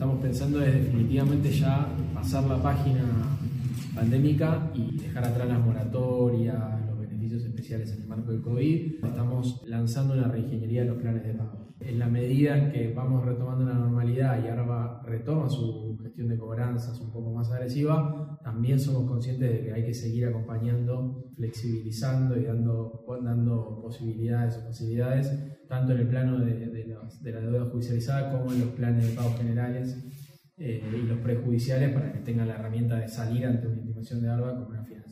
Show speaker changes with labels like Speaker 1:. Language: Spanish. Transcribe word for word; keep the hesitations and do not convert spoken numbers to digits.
Speaker 1: estamos pensando es definitivamente ya pasar la página pandémica y dejar atrás las moratorias, los beneficios especiales en el marco del COVID. Estamos lanzando una reingeniería de los planes de pago. En la medida en que vamos retomando la normalidad y ARBA retoma su gestión de cobranzas un poco más agresiva, también somos conscientes de que hay que seguir acompañando, flexibilizando y dando, dando posibilidades o facilidades, tanto en el plano de, de, los, de la deuda judicializada como en los planes de pago generales eh, y los prejudiciales, para que tengan la herramienta de salir ante una intimación de ARBA como una fianza.